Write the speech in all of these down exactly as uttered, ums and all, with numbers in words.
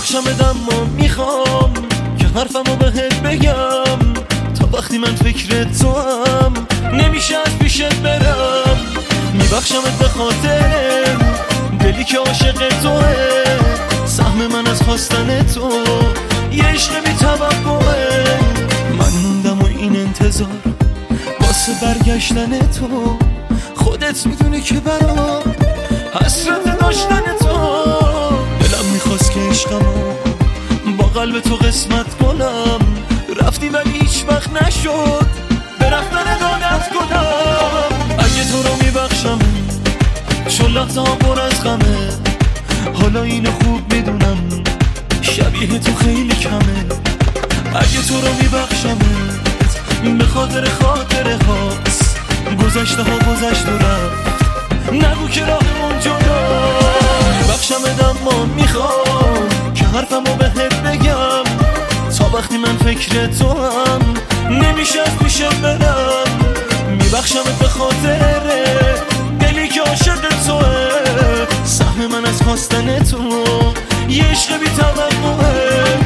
میبخشمت اما میخوام که حرفمو بهت بگم. تا وقتی من فکر تو هم نمیشه از پیشت برم. میبخشمت به خاطر دلی که عاشق توه، سهم من از خواستن تو یه عشق بی توقعه. من موندم و این انتظار واسه برگشتن تو، خودت میدونی که برام حسرت داشتن تو. دلم میخواست که عشقمو با قلب تو قسمت کنم، رفتی ولی هیچ وقت نشد به رفتن دادت کنم. اگه تو رو میبخشم چون لحظه ها پر از غمه، حالا اینو خوب میدونم شبیه تو خیلی کمه. اگه تو رو میبخشم به خاطر خاطره هاست، گذشته ها گذشت و رفت، نگو که راهمون جدا. بخشمت اما میخوام که حرفمو بهت بگم. تا وقتی من فکر تو هم نمیشه از پیشت برم. میبخشمت به خاطر دلی که عاشق توه، سهم من از خواستن تو یه عشق بی توقعه.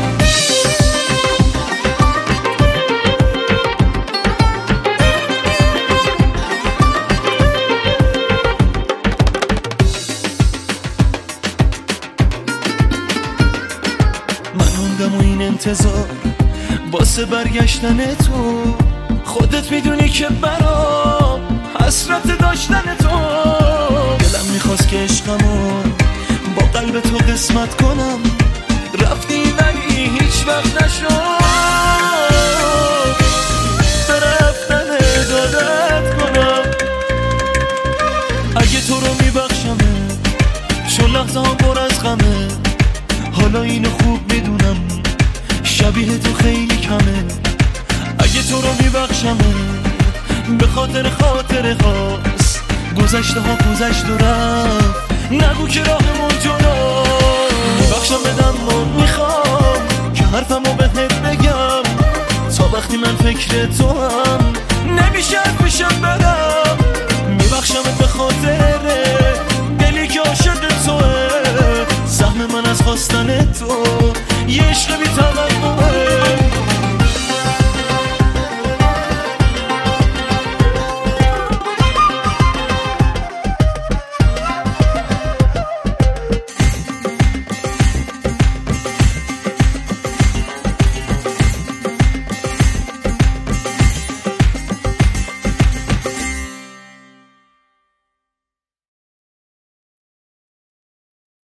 و این انتظار واسه برگشتن تو، خودت میدونی که برام حسرت داشتن تو. دلم میخواست که عشقمو با قلب تو قسمت کنم، رفتی ولی هیچ وقت نشد به رفتن دادت کنم. اگه تو رو میبخشم چون لحظه ها پر از غمه، حالا اینو خوب میدونم شبیه تو خیلی کمه. اگه تو رو میبخشم به خاطر خاطره هاست، گذشته ها گذشت و رفت، نگو که راهمون جدا. میبخشم بدم و میخوام که حرفمو بهت بگم. تا وقتی من فکر تو هم نمیشه از پیشت برم.